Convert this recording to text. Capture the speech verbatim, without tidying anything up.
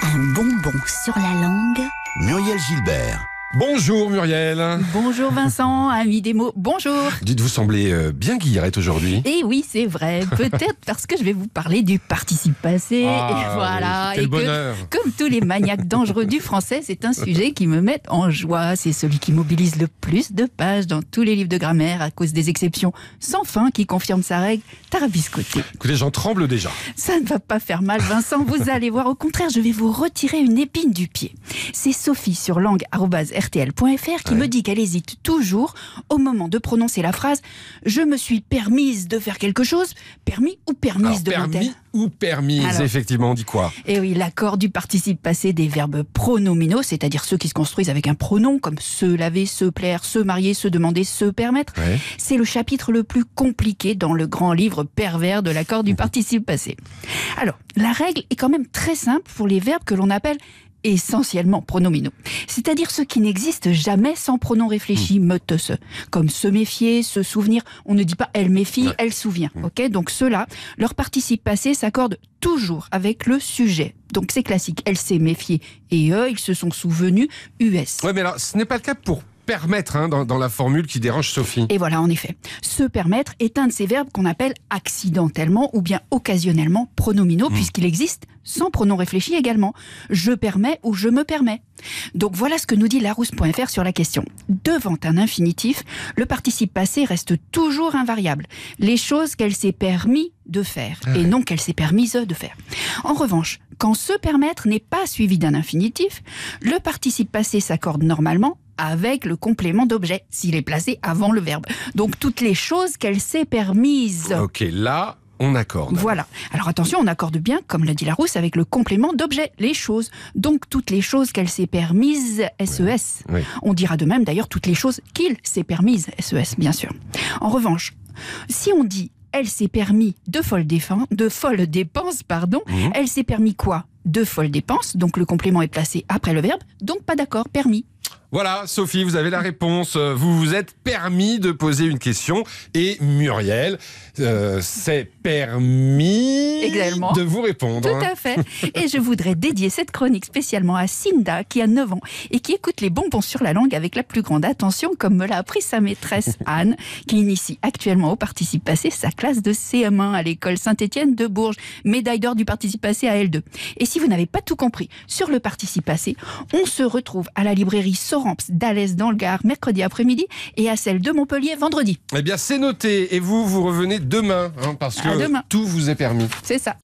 Un bonbon sur la langue. Muriel Gilbert. Bonjour Muriel. Bonjour Vincent, ami des mots, bonjour. Dites, vous semblez euh, bien guillerette aujourd'hui. Et oui, c'est vrai, peut-être parce que je vais vous parler du participe passé. Ah, et voilà. oui, quel et que, bonheur. comme tous les maniaques dangereux du français, c'est un sujet qui me met en joie. C'est celui qui mobilise le plus de pages dans tous les livres de grammaire à cause des exceptions sans fin qui confirment sa règle tarabiscotée. Écoutez, j'en tremble déjà. Ça ne va pas faire mal, Vincent, vous allez voir. Au contraire, je vais vous retirer une épine du pied. C'est Sophie sur langue arobase r t l point f r qui ouais. me dit qu'elle hésite toujours au moment de prononcer la phrase « Je me suis permise de faire quelque chose ». Permis ou permise, Alors, demande-t-elle. permis ou permise, Alors. effectivement, on dit quoi? Et oui, l'accord du participe passé des verbes pronominaux, c'est-à-dire ceux qui se construisent avec un pronom, comme se laver, se plaire, se marier, se demander, se permettre. Ouais. C'est le chapitre le plus compliqué dans le grand livre pervers de l'accord du participe passé. Alors, la règle est quand même très simple pour les verbes que l'on appelle essentiellement pronominaux. C'est-à-dire ceux qui n'existent jamais sans pronom réfléchi, me, te, se. Comme se méfier, se souvenir. On ne dit pas elle méfie, Ouais. elle souvient. Ok, donc ceux-là, leur participe passé s'accorde toujours avec le sujet. Donc c'est classique. Elle s'est méfiée et eux, ils se sont souvenus, U S. Ouais, mais alors, ce n'est pas le cas pour permettre hein, dans, dans la formule qui dérange Sophie. Et voilà, en effet. Se permettre est un de ces verbes qu'on appelle accidentellement ou bien occasionnellement pronominaux, mmh. puisqu'il existe sans pronom réfléchi également. Je permets ou je me permets. Donc voilà ce que nous dit larousse point f r sur la question. Devant un infinitif, le participe passé reste toujours invariable. Les choses qu'elle s'est permis de faire, ah. et non qu'elle s'est permise de faire. En revanche, quand se permettre n'est pas suivi d'un infinitif, le participe passé s'accorde normalement avec le complément d'objet, s'il est placé avant le verbe. Donc toutes les choses qu'elle s'est permises. Ok, là, on accorde. Voilà. Alors attention, on accorde bien, comme l'a dit Larousse, avec le complément d'objet, les choses. Donc toutes les choses qu'elle s'est permises, S E S. Oui. Oui. On dira de même d'ailleurs toutes les choses qu'il s'est permises, S E S, bien sûr. En revanche, si on dit elle s'est permis de folles défenses, de folles dépenses, pardon, mmh. elle s'est permis quoi? De folles dépenses, donc le complément est placé après le verbe, donc pas d'accord, permis. Voilà, Sophie, vous avez la réponse. Vous vous êtes permis de poser une question. Et Muriel euh, s'est permis Également. de vous répondre. Tout à fait. Et je voudrais dédier cette chronique spécialement à Cinda, qui a neuf ans et qui écoute les bonbons sur la langue avec la plus grande attention, comme me l'a appris sa maîtresse Anne, qui initie actuellement au participe passé sa classe de C M un à l'école Saint-Étienne de Bourges, médaille d'or du participe passé à L deux. Et si vous n'avez pas tout compris sur le participe passé, on se retrouve à la librairie Soramps d'Alès dans le Gard mercredi après-midi et à celle de Montpellier vendredi. Eh bien, c'est noté. Et vous, vous revenez demain, hein, parce que demain. tout vous est permis. C'est ça.